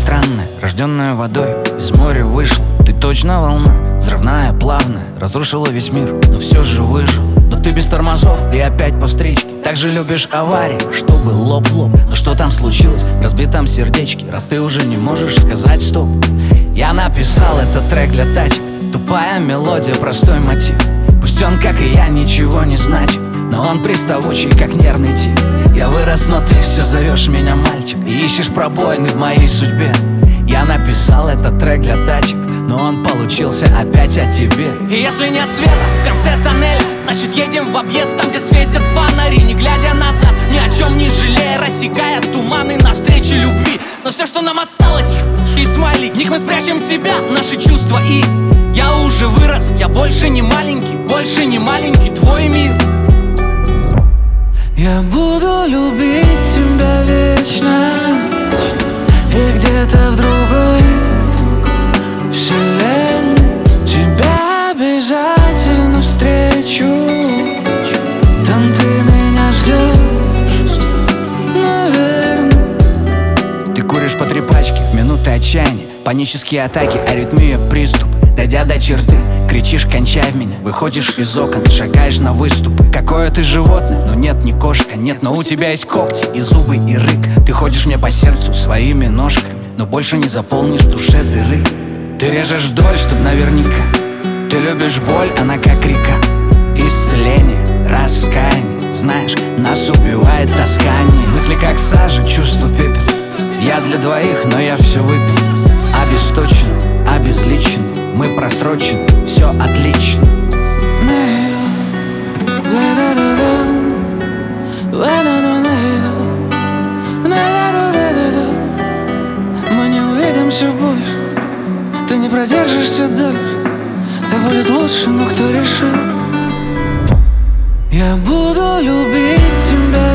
странная, рожденная водой, из моря вышла. Ты точно волна, взрывная, плавная, разрушила весь мир, но все же выжил. Но ты без тормозов и опять по встречке. Так же любишь аварии, чтобы лоб в лоб. Но что там случилось в разбитом сердечке, раз ты уже не можешь сказать стоп? Я написал этот трек для тачек. Тупая мелодия, простой мотив. Пусть он, как и я, ничего не значит, но он приставучий, как нервный тип. Я вырос, но ты все зовешь меня мальчик и ищешь пробоины в моей судьбе. Я написал этот трек для тачек, но он получился опять о тебе. И если нет света в конце тоннеля, значит едем в объезд, там где светят фонари. Не глядя назад, ни о чем не жалея, рассекая туманы навстречу любви. Но все, что нам осталось, и смайлик, в них мы спрячем себя, наши чувства. И я уже вырос, я больше не маленький твой мир. Я буду любить тебя вечно, и где-то в другой вселенной тебя обязательно встречу. Там ты меня ждешь, наверное. Ты куришь по 3 пачки в минуты отчаяния, панические атаки, аритмия, приступ. Дойдя до черты, кричишь «кончай в меня». Выходишь из окон, шагаешь на выступы. Какое ты животное, но нет, не кошка. Нет, но у тебя есть когти и зубы, и рык. Ты ходишь мне по сердцу своими ножками, но больше не заполнишь в душе дыры. Ты режешь вдоль, чтоб наверняка. Ты любишь боль, она как река. Исцеление, раскаяние. Знаешь, нас убивает таскание. Мысли как сажа, чувства пепел. Я для двоих, но я все выпил. Обесточенный, обезличенный, мы просрочены, все отлично. Мы не увидимся больше, ты не продержишься дальше. Так будет лучше, но кто решил? Я буду любить тебя